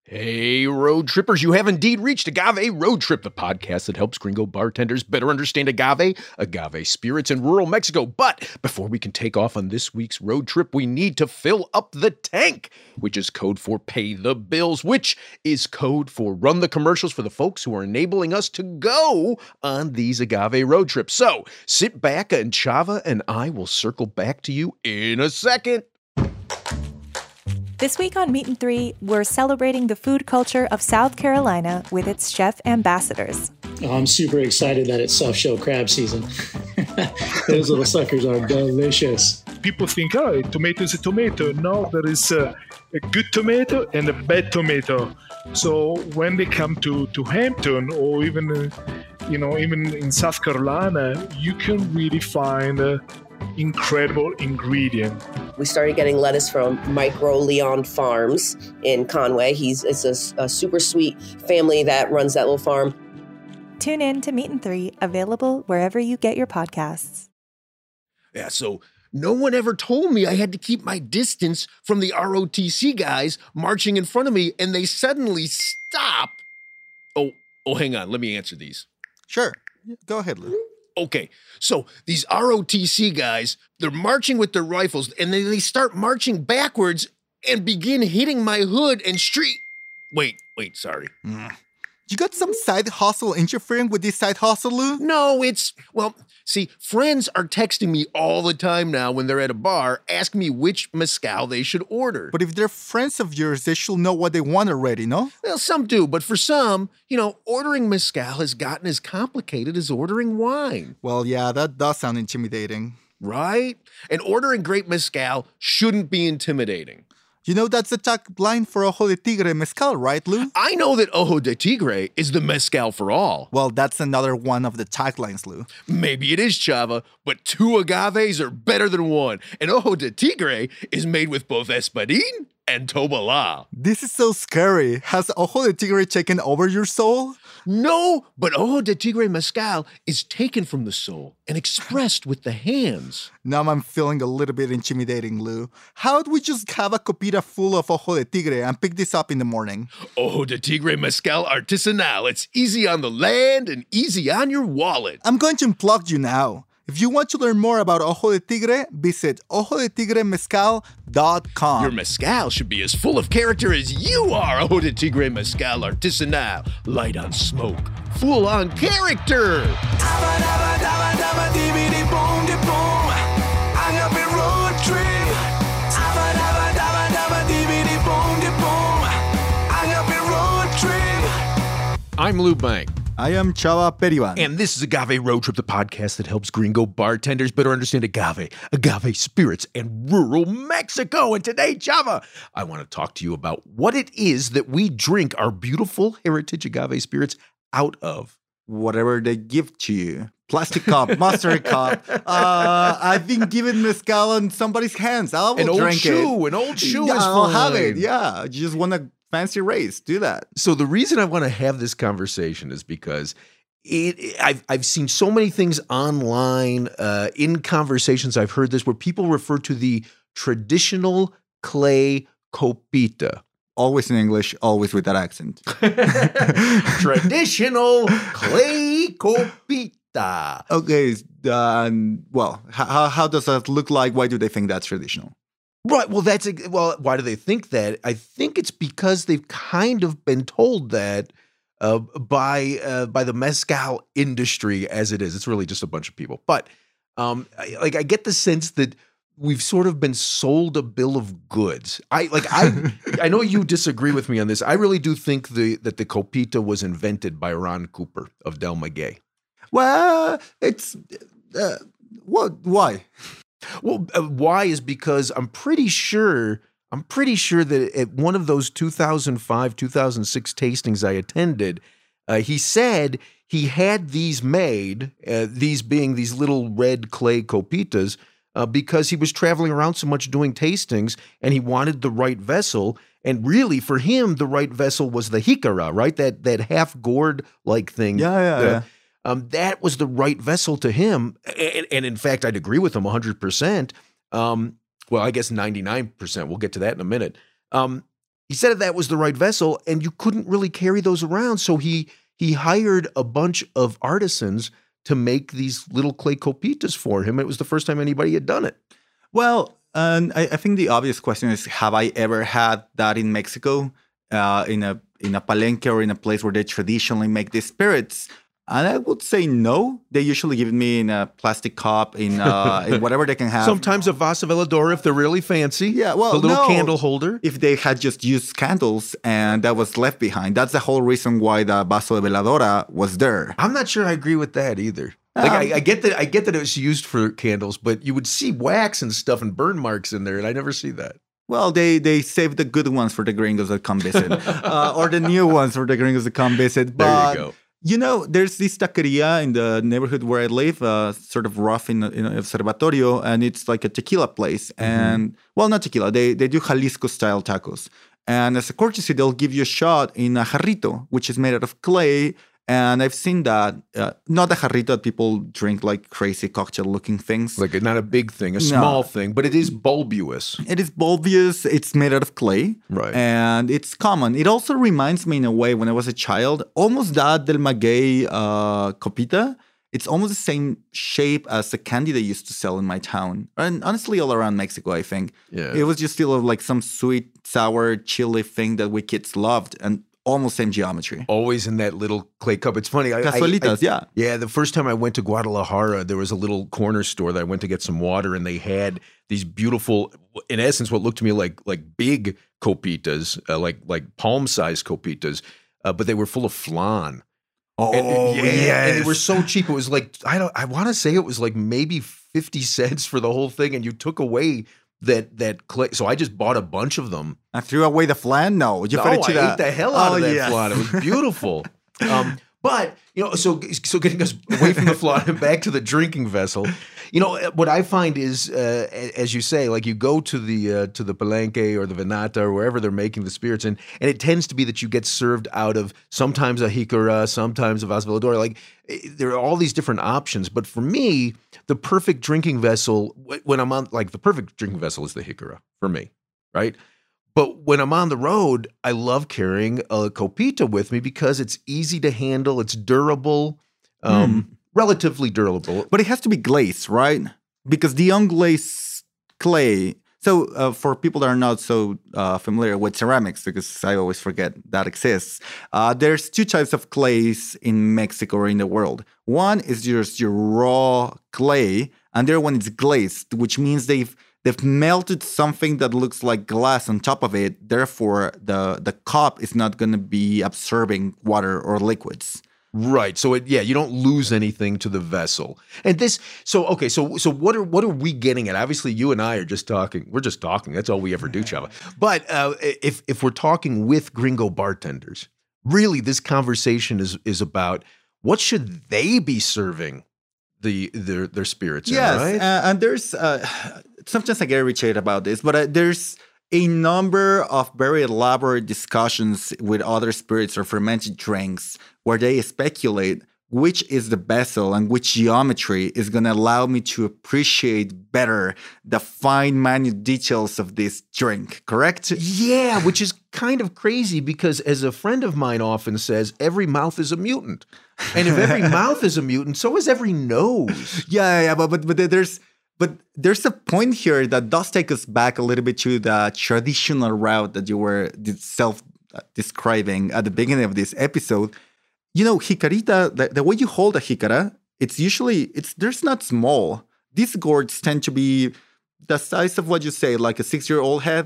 Hey, road trippers, you have indeed reached Agave Road Trip, the podcast that helps gringo bartenders better understand agave spirits in rural Mexico. But before we can take off on this week's road trip, we need to fill up the tank, which is code for pay the bills, which is code for run the commercials for the folks who are enabling us to go on these agave road trips. So sit back and Chava and I will circle back to you in a second. This week on Meat and Three, we're celebrating the food culture of South Carolina with its chef ambassadors. I'm super excited that it's soft shell crab season. Those little suckers are delicious. People think, oh, a tomato is a tomato. No, there is a good tomato and a bad tomato. So when they come to Hampton or even in South Carolina, you can really find incredible ingredient. We started getting lettuce from Micro Leon Farms in Conway. It's a super sweet family that runs that little farm. Tune in to Meat and Three, available wherever you get your podcasts. Yeah, so no one ever told me I had to keep my distance from the ROTC guys marching in front of me, and they suddenly stop. Oh, hang on. Let me answer these. Sure. Go ahead, Lou. Okay, so these ROTC guys, they're marching with their rifles, and then they start marching backwards and begin hitting my hood and street. Wait, sorry. You got some side hustle interfering with this side hustle, Lou? No, see, friends are texting me all the time now when they're at a bar, asking me which mezcal they should order. But if they're friends of yours, they should know what they want already, no? Well, some do, but for some, ordering mezcal has gotten as complicated as ordering wine. Well, yeah, that does sound intimidating. Right? And ordering great mezcal shouldn't be intimidating. You know that's the tagline for Ojo de Tigre mezcal, right, Lou? I know that Ojo de Tigre is the mezcal for all. Well, that's another one of the taglines, Lou. Maybe it is, Chava, but two agaves are better than one. And Ojo de Tigre is made with both espadín and tobalá. This is so scary. Has Ojo de Tigre taken over your soul? No, but Ojo de Tigre mezcal is taken from the soul and expressed with the hands. Now I'm feeling a little bit intimidating, Lou. How would we just have a copita full of Ojo de Tigre and pick this up in the morning? Ojo de Tigre mezcal artisanal. It's easy on the land and easy on your wallet. I'm going to unplug you now. If you want to learn more about Ojo de Tigre, visit ojodetigre.mezcal.com. Your mezcal should be as full of character as you are. Ojo de Tigre mezcal artisanal. Light on smoke, full on character. I'm Lou Bank. I am Chava Periban. And this is Agave Road Trip, the podcast that helps gringo bartenders better understand agave spirits, and rural Mexico. And today, Chava, I want to talk to you about what it is that we drink our beautiful heritage agave spirits out of. Whatever they give to you. Plastic cup, mustard cup. I've been given mezcal in somebody's hands. I will drink it. An old shoe is I'll fine. have it, yeah. You just want a fancy race. Do that. So the reason I want to have this conversation is because I've seen so many things online, in conversations I've heard this, where people refer to the traditional clay copita. Always in English, always with that accent. Traditional clay copita. Okay, well, how does that look like? Why do they think that's traditional? Right. Well, why do they think that? I think it's because they've kind of been told that by the mezcal industry as it is. It's really just a bunch of people. But I get the sense that we've sort of been sold a bill of goods. I know you disagree with me on this. I really do think that the copita was invented by Ron Cooper of Del Maguey. Well, it's why? Well, why is because I'm pretty sure that at one of those 2005, 2006 tastings I attended, he said he had these made, these being these little red clay copitas, because he was traveling around so much doing tastings and he wanted the right vessel. And really, for him, the right vessel was the jicara, right? That half gourd like thing. Yeah. That was the right vessel to him. And in fact, I'd agree with him 100%. Well, I guess 99%. We'll get to that in a minute. he said that was the right vessel, and you couldn't really carry those around. So he hired a bunch of artisans to make these little clay copitas for him. It was the first time anybody had done it. Well, I think the obvious question is, have I ever had that in Mexico, in a palenque or in a place where they traditionally make these spirits? And I would say no. They usually give it me in a plastic cup, in whatever they can have. Sometimes a vaso velador if they're really fancy. Yeah, well, the little no. candle holder. If they had just used candles and that was left behind, that's the whole reason why the vaso de veladora was there. I'm not sure I agree with that either. Like I get that it was used for candles, but you would see wax and stuff and burn marks in there, and I never see that. Well, they save the good ones for the gringos that come visit, or the new ones for the gringos that come visit. But, there you go. You know, there's this taqueria in the neighborhood where I live, sort of rough in Observatorio, and it's like a tequila place. And, well, not tequila, they do Jalisco-style tacos. And as a courtesy, they'll give you a shot in a jarrito, which is made out of clay. And I've seen that, not a jarrito that people drink like crazy cocktail-looking things. Like not a big thing, a small thing, but it is bulbous. It is bulbous. It's made out of clay. Right. And it's common. It also reminds me in a way, when I was a child, almost that del Maguey copita. It's almost the same shape as the candy they used to sell in my town. And honestly, all around Mexico, I think. Yeah. It was just still like some sweet, sour, chili thing that we kids loved. And almost same geometry. Always in that little clay cup. It's funny. Cazuelitas, yeah. Yeah, the first time I went to Guadalajara, there was a little corner store that I went to get some water, and they had these beautiful, in essence, what looked to me like big copitas, like palm-sized copitas, but they were full of flan. Oh, yes. And they were so cheap. It was like, I want to say it was like maybe 50 cents for the whole thing, and you took away that clay. So I just bought a bunch of them. I threw away the flan? No. I ate the hell out of that flan. It was beautiful. But, so getting us away from the flan and back to the drinking vessel, what I find is, as you say, like you go to the Palenque or the Venata or wherever they're making the spirits, and it tends to be that you get served out of sometimes a jicara, sometimes a vaso velador. Like there are all these different options. But for me, the perfect drinking vessel, when I'm on, like the perfect drinking vessel is the jicara for me, right? But when I'm on the road, I love carrying a copita with me because it's easy to handle. It's durable, relatively durable. But it has to be glazed, right? Because the unglazed clay. So for people that are not so familiar with ceramics, because I always forget that exists, there's two types of clays in Mexico or in the world. One is just your raw clay, and the other one is glazed, which means they've melted something that looks like glass on top of it. Therefore, the cup is not going to be absorbing water or liquids. Right. So you don't lose anything to the vessel. And this, so what are we getting at? Obviously, you and I are just talking. We're just talking. That's all we ever do, Chava. But if we're talking with gringo bartenders, really, this conversation is about what should they be serving their spirits in, right? And there's sometimes I get irritated about this, but there's a number of very elaborate discussions with other spirits or fermented drinks where they speculate which is the vessel and which geometry is going to allow me to appreciate better the fine minute details of this drink, correct? Yeah, which is kind of crazy because, as a friend of mine often says, every mouth is a mutant. And if every mouth is a mutant, so is every nose. Yeah, but there's a point here that does take us back a little bit to the traditional route that you were self-describing at the beginning of this episode. Jicarita, the way you hold a jicara, there's not small. These gourds tend to be the size of what you say, like a 6-year-old head.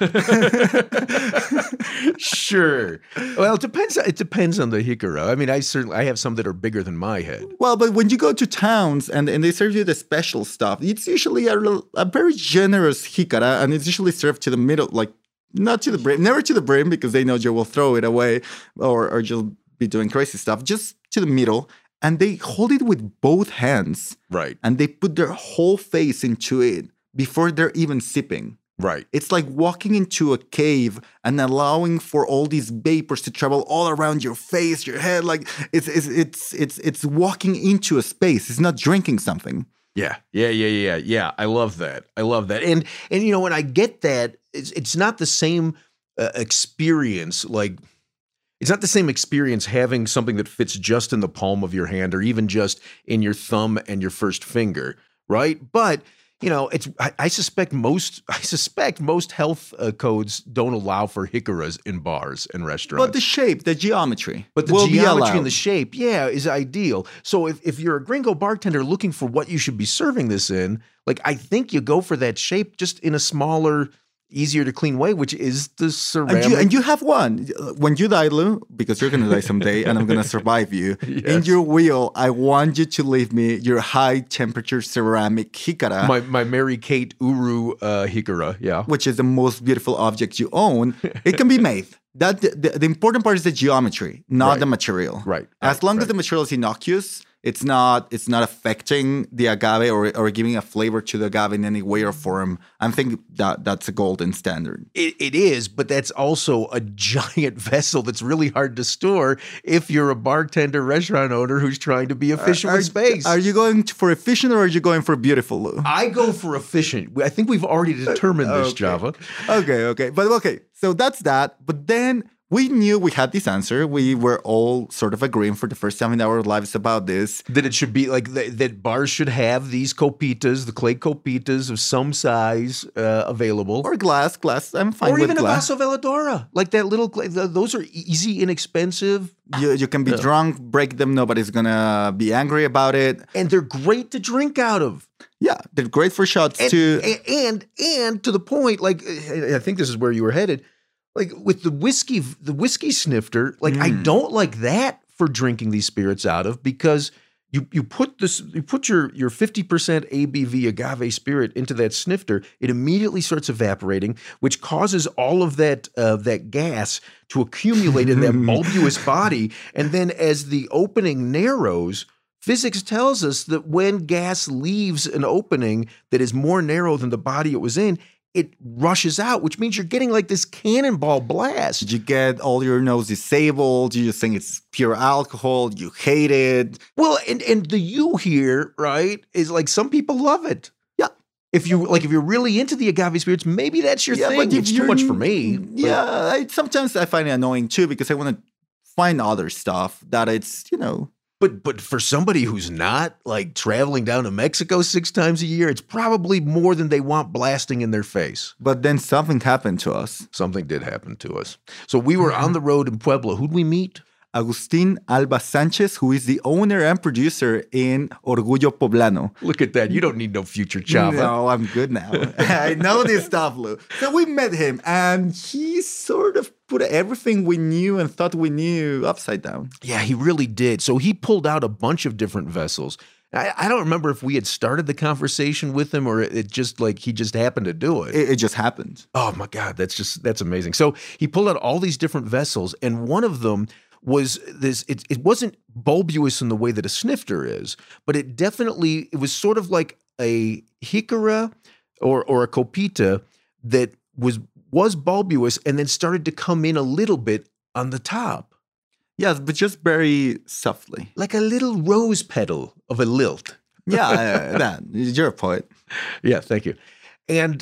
Sure. Well, it depends on the jicara. I mean, I have some that are bigger than my head. Well, but when you go to towns and they serve you the special stuff, it's usually a very generous jicara, and it's usually served to the middle, like not to the brim, never to the brim, because they know you will throw it away or you'll be doing crazy stuff, just to the middle. And they hold it with both hands. Right. And they put their whole face into it before they're even sipping. Right. It's like walking into a cave and allowing for all these vapors to travel all around your face, your head. Like it's walking into a space. It's not drinking something. Yeah. I love that. And when I get that, it's not the same experience. Like, it's not the same experience having something that fits just in the palm of your hand or even just in your thumb and your first finger, right? But I suspect most health codes don't allow for jicaras in bars and restaurants. But the shape, the geometry. But the geometry and the shape, is ideal. So if you're a gringo bartender looking for what you should be serving this in, like, I think you go for that shape just in a smaller, easier to clean way, which is the ceramic. And you have one. When you die, Lou, because you're going to die someday and I'm going to survive you, in your will, I want you to leave me your high temperature ceramic jicara. My Mary Kate Uru jicara, yeah. Which is the most beautiful object you own. It can be made. That the important part is the geometry, not the material. Right. As long as the material is innocuous, it's not affecting the agave or giving a flavor to the agave in any way or form. I think that's a golden standard. It is, but that's also a giant vessel that's really hard to store if you're a bartender, restaurant owner who's trying to be efficient with space. Are you going for efficient or are you going for beautiful, Lou? I go for efficient. I think we've already determined this, Java. Okay. But okay, so that's that. But then we knew we had this answer. We were all sort of agreeing for the first time in our lives about this. That it should be like that bars should have these copitas, the clay copitas of some size available. Or glass. I'm fine with glass. Or even a vaso veladora. Like that little clay. Those are easy, inexpensive. You can be drunk, break them. Nobody's going to be angry about it. And they're great to drink out of. Yeah, they're great for shots too. And to the point, like, I think this is where you were headed. Like with the whiskey snifter, like I don't like that for drinking these spirits out of, because you put your 50% ABV agave spirit into that snifter, it immediately starts evaporating, which causes all of that gas to accumulate in that bulbous body, and then as the opening narrows, physics tells us that when gas leaves an opening that is more narrow than the body it was in, it rushes out, which means you're getting like this cannonball blast. You get all your nose disabled. You just think it's pure alcohol. You hate it. Well, and the you here, right, is like some people love it. Yeah. If you're really into the agave spirits, maybe that's your thing. But it's too much for me. Yeah. Sometimes I find it annoying too, because I want to find other stuff that it's, But for somebody who's not like traveling down to Mexico 6 times a year, it's probably more than they want blasting in their face. But then something happened to us. Something did happen to us. So we were on the road in Puebla. Who'd we meet? Agustin Alba Sanchez, who is the owner and producer in Orgullo Poblano. Look at that. You don't need no future Java. No, I'm good now. I know this stuff, Lou. So we met him, and he sort of put everything we knew and thought we knew upside down. Yeah, he really did. So he pulled out a bunch of different vessels. I don't remember if we had started the conversation with him or it just like he just happened to do it. It just happened. Oh my God, that's amazing. So he pulled out all these different vessels, and one of them was this, it wasn't bulbous in the way that a snifter is, but it was sort of like a jicara or a copita that was bulbous and then started to come in a little bit on the top. Yes, but just very softly. Like a little rose petal of a lilt. Yeah, you're a poet. Yeah, thank you. And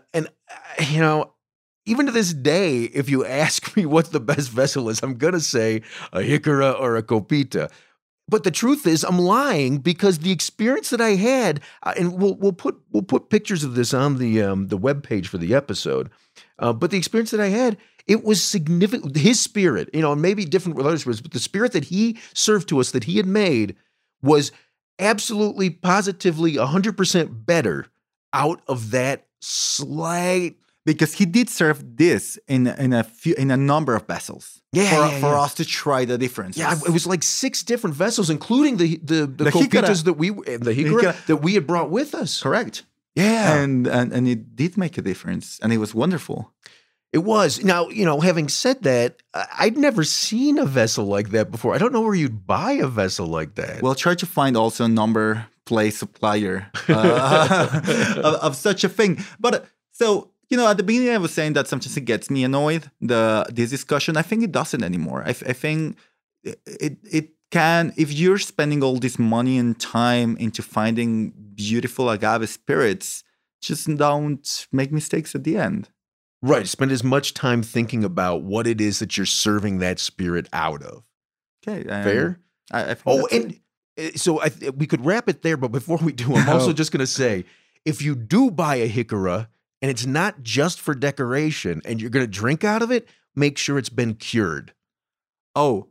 even to this day, if you ask me what the best vessel is, I'm going to say a jicara or a copita. But the truth is, I'm lying, because the experience that I had, and we'll put pictures of this on the webpage for the episode. But the experience that I had, it was significant. His spirit, and maybe different with other spirits, but the spirit that he served to us, that he had made, was absolutely, positively, 100% better out of that slight. Because he did serve this in a number of vessels. For us to try the difference. Yeah, it was like 6 different vessels, including the copitas that we had brought with us. Correct. Yeah, and it did make a difference, and it was wonderful. It was. Now, having said that, I'd never seen a vessel like that before. I don't know where you'd buy a vessel like that. Well, try to find also a number plate supplier of such a thing. But so. At the beginning, I was saying that sometimes it gets me annoyed, this discussion. I think it doesn't anymore. I think it can, if you're spending all this money and time into finding beautiful agave spirits, just don't make mistakes at the end. Right. Spend as much time thinking about what it is that you're serving that spirit out of. Okay. Fair? I think Oh, that's and so we could wrap it there, but before we do, I'm also just going to say, if you do buy a hickory and it's not just for decoration and you're going to drink out of it, make sure it's been cured. Oh,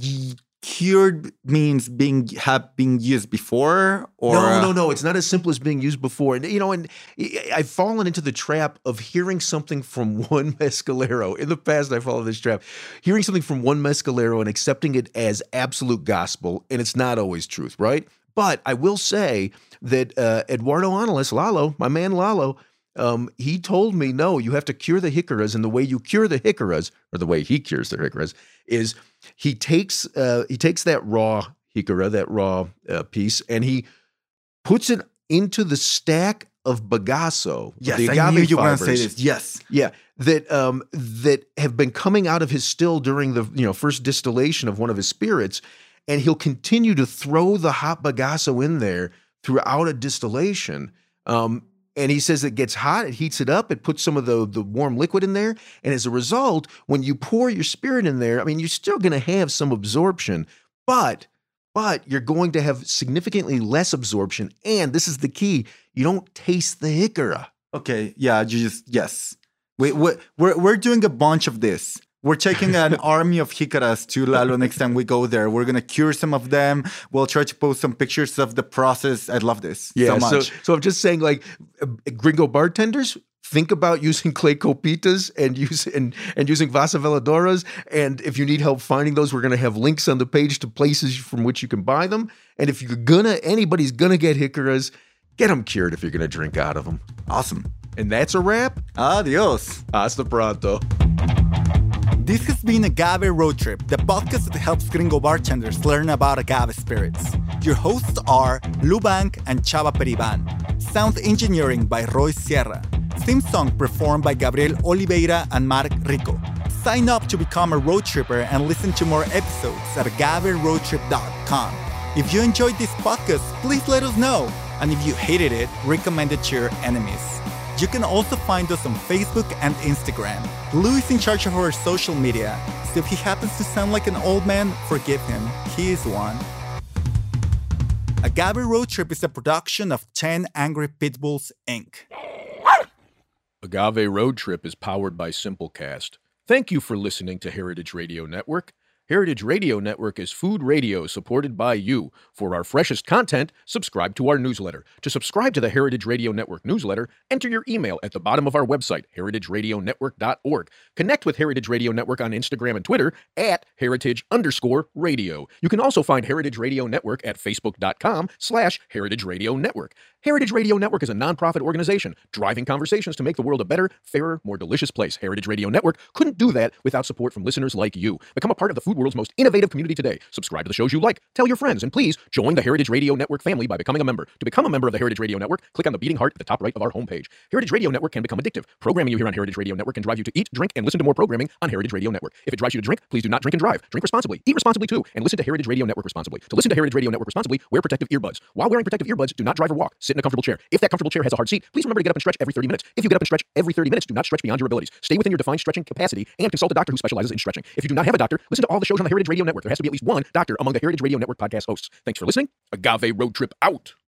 cured means have been used before, or No. It's not as simple as being used before. And and I've fallen into the trap of hearing something from one mescalero. In the past, I followed this trap, hearing something from one mescalero and accepting it as absolute gospel, and it's not always truth, right? But I will say that Eduardo Analis, Lalo, my man Lalo, he told me, no, you have to cure the hickories, and the way you cure the hickories, or the way he cures the hickories, is he takes that raw hickory, that raw piece, and he puts it into the stack of bagasso. Yes, the I knew agave you were going to fibers. say this. Yes. Yeah, that have been coming out of his still during the first distillation of one of his spirits, and he'll continue to throw the hot bagasso in there throughout a distillation. And he says it gets hot, it heats it up, it puts some of the warm liquid in there, and as a result, when you pour your spirit in there, I mean, you're still going to have some absorption, but you're going to have significantly less absorption, and this is the key, you don't taste the hickory. Okay. Yeah. Yes. We're doing a bunch of this. We're taking an army of jicaras to Lalo next time we go there. We're going to cure some of them. We'll try to post some pictures of the process. I love this so much. So I'm just saying, like, gringo bartenders, think about using clay copitas and using Vasa Veladoras. And if you need help finding those, we're going to have links on the page to places from which you can buy them. And if anybody's going to get hickories, get them cured if you're going to drink out of them. Awesome. And that's a wrap. Adios. Hasta pronto. This has been Agave Road Trip, the podcast that helps gringo bartenders learn about agave spirits. Your hosts are Lou Bank and Chava Periban. Sound engineering by Roy Sierra. Theme song performed by Gabriel Oliveira and Mark Rico. Sign up to become a road tripper and listen to more episodes at agaveroadtrip.com. If you enjoyed this podcast, please let us know. And if you hated it, recommend it to your enemies. You can also find us on Facebook and Instagram. Lou is in charge of our social media, so if he happens to sound like an old man, forgive him. He is one. Agave Road Trip is a production of 10 Angry Pitbulls, Inc. Agave Road Trip is powered by Simplecast. Thank you for listening to Heritage Radio Network. Heritage Radio Network is food radio supported by you. For our freshest content, subscribe to our newsletter. To subscribe to the Heritage Radio Network newsletter, enter your email at the bottom of our website, heritageradionetwork.org. Connect with Heritage Radio Network on Instagram and Twitter at @heritage_radio. You can also find Heritage Radio Network at facebook.com/Heritage Radio Network. Heritage Radio Network is a nonprofit organization driving conversations to make the world a better, fairer, more delicious place. Heritage Radio Network couldn't do that without support from listeners like you. Become a part of the food world's most innovative community today. Subscribe to the shows you like, tell your friends, and please join the Heritage Radio Network family by becoming a member. To become a member of the Heritage Radio Network, click on the beating heart at the top right of our homepage. Heritage Radio Network can become addictive. Programming you hear on Heritage Radio Network can drive you to eat, drink, and listen to more programming on Heritage Radio Network. If it drives you to drink, please do not drink and drive. Drink responsibly, eat responsibly too, and listen to Heritage Radio Network responsibly. To listen to Heritage Radio Network responsibly, wear protective earbuds. While wearing protective earbuds, do not drive or walk. Sit in a comfortable chair. If that comfortable chair has a hard seat, please remember to get up and stretch every 30 minutes. If you get up and stretch every 30 minutes, do not stretch beyond your abilities. Stay within your defined stretching capacity and consult a doctor who specializes in stretching. If you do not have a doctor, listen to all the shows on the Heritage Radio Network. There has to be at least one doctor among the Heritage Radio Network podcast hosts. Thanks for listening. Agave Road Trip out.